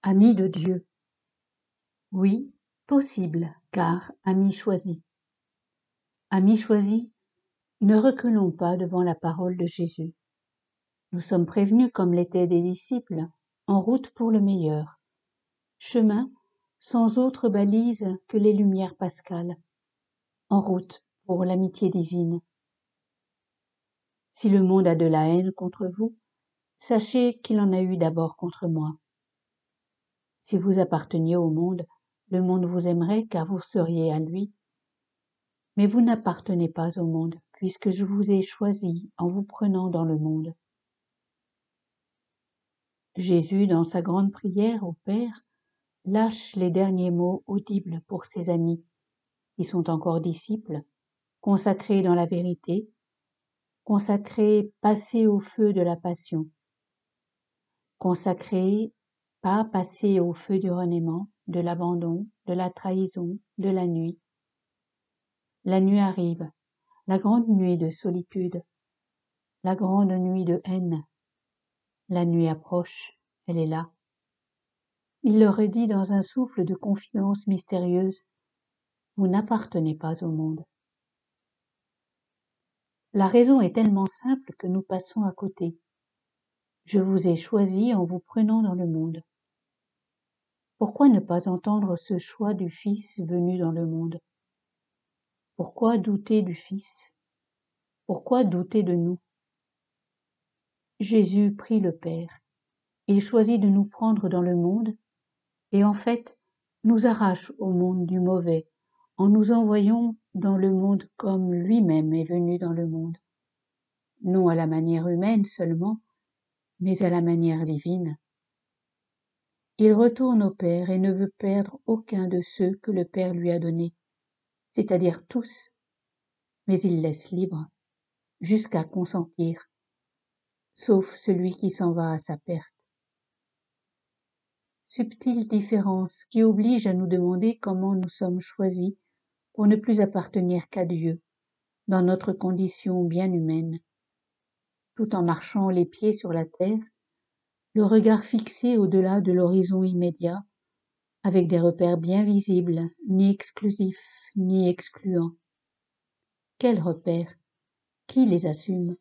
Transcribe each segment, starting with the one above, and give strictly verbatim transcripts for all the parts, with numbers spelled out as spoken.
Ami de Dieu. Oui, possible, car ami choisi. Amis choisis, ne reculons pas devant la parole de Jésus. Nous sommes prévenus comme l'étaient des disciples, en route pour le meilleur. Chemin sans autre balise que les lumières pascales, en route pour l'amitié divine. Si le monde a de la haine contre vous, sachez qu'il en a eu d'abord contre moi. Si vous apparteniez au monde, le monde vous aimerait car vous seriez à lui. Mais vous n'appartenez pas au monde, puisque je vous ai choisi en vous prenant dans le monde. Jésus, dans sa grande prière au Père, lâche les derniers mots audibles pour ses amis, qui sont encore disciples, consacrés dans la vérité, consacrés passés au feu de la passion, consacrés pas passés au feu du reniement, de l'abandon, de la trahison, de la nuit. La nuit arrive, la grande nuit de solitude, la grande nuit de haine. La nuit approche, elle est là. Il leur est dit dans un souffle de confidence mystérieuse, vous n'appartenez pas au monde. La raison est tellement simple que nous passons à côté. Je vous ai choisi en vous prenant dans le monde. Pourquoi ne pas entendre ce choix du Fils venu dans le monde? Pourquoi douter du Fils? Pourquoi douter de nous? Jésus prie le Père. Il choisit de nous prendre dans le monde et en fait nous arrache au monde du mauvais en nous envoyant dans le monde comme lui-même est venu dans le monde. Non à la manière humaine seulement, mais à la manière divine. Il retourne au Père et ne veut perdre aucun de ceux que le Père lui a donnés, c'est-à-dire tous, mais il laisse libre, jusqu'à consentir, sauf celui qui s'en va à sa perte. Subtile différence qui oblige à nous demander comment nous sommes choisis pour ne plus appartenir qu'à Dieu, dans notre condition bien humaine, tout en marchant les pieds sur la terre, le regard fixé au-delà de l'horizon immédiat, avec des repères bien visibles, ni exclusifs, ni excluants. Quels repères? Qui les assume?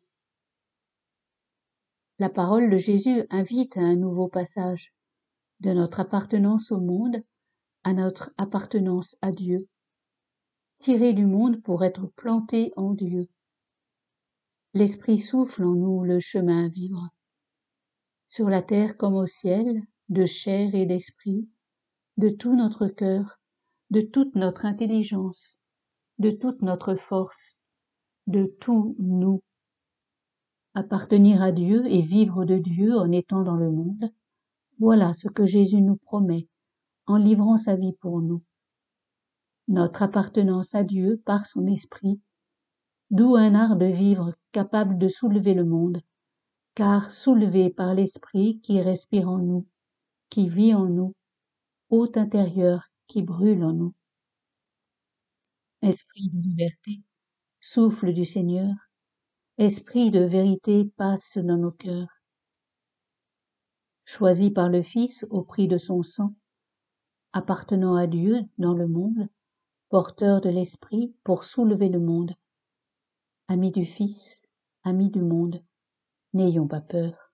La parole de Jésus invite à un nouveau passage, de notre appartenance au monde à notre appartenance à Dieu, tiré du monde pour être planté en Dieu. L'Esprit souffle en nous le chemin à vivre. Sur la terre comme au ciel, de chair et d'esprit, de tout notre cœur, de toute notre intelligence, de toute notre force, de tout nous. Appartenir à Dieu et vivre de Dieu en étant dans le monde, voilà ce que Jésus nous promet en livrant sa vie pour nous. Notre appartenance à Dieu par son esprit, d'où un art de vivre capable de soulever le monde, car soulevé par l'esprit qui respire en nous, qui vit en nous, hôte intérieur qui brûle en nous. Esprit de liberté, souffle du Seigneur, esprit de vérité passe dans nos cœurs. Choisi par le Fils au prix de son sang, appartenant à Dieu dans le monde, porteur de l'Esprit pour soulever le monde. Amis du Fils, amis du monde, n'ayons pas peur.